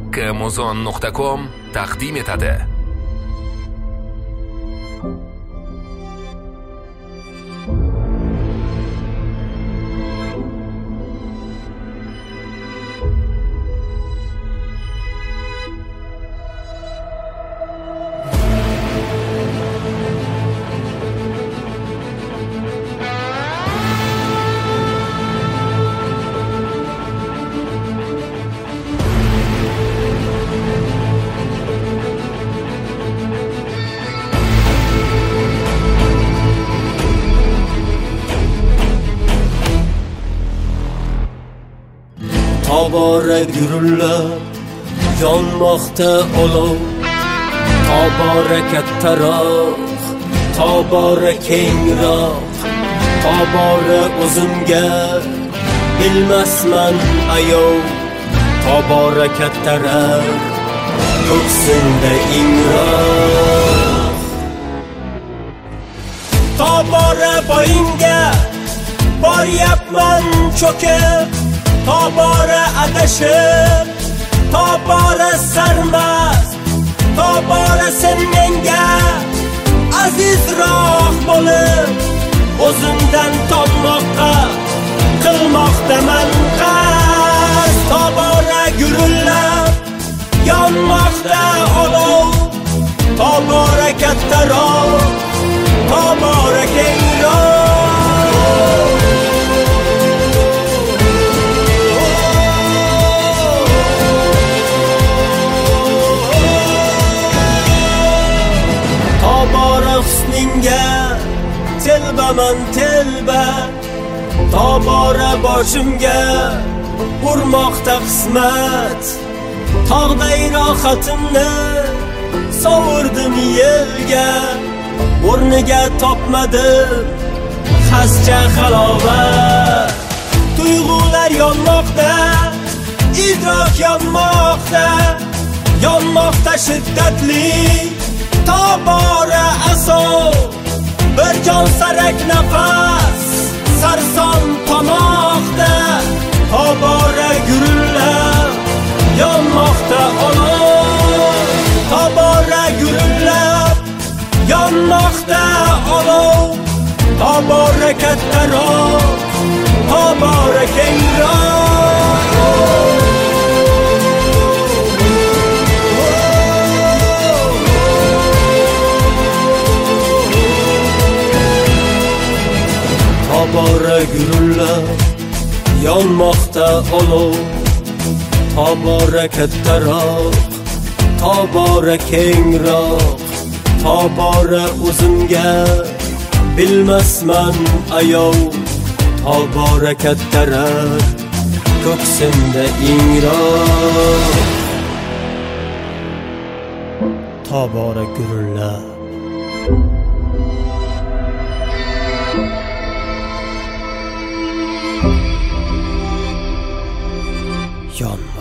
kmuzon.com taqdim etadi. Tobora gurullar yonmoqda olov, tobora kattaroq, tobora kengroq, tobora o'zimga bilmasman ayov, tobora kattaroq, ko'ksimda ingroq. Tobora poyinga boryapman cho'kib, tobora adashib, tobora sarmast, tobora sen menga azizroq bo'lib, o'zimdan topmoqqa qilmoqdaman qasd. Tobora gurullab yonmoqda olov, tobora kattaroq, tobora kengroq. Husningga telbaman telba, tobora boshimga urmoqda qismat, tog'day rohatimni sovurdim yelga, o'rniga topmadim xascha halovat. Tuyg'ular yonmoqda, idrok yonmoqda, yonmoqda shiddatli tobora asov, bir jon sarak nafas sarson tomoqda, tobora gurullab yonmoqda olov, tobora gurullab yonmoqda olov, tobora kattaroq, tobora kengroq. Tobora gurullab yonmoqda olov, tobora kattaroq, tobora kengroq, tobora o'zimga bilmasman ayov, tobora kattaroq, ko'ksimda ingroq. Tobora gurullab yonmoqda.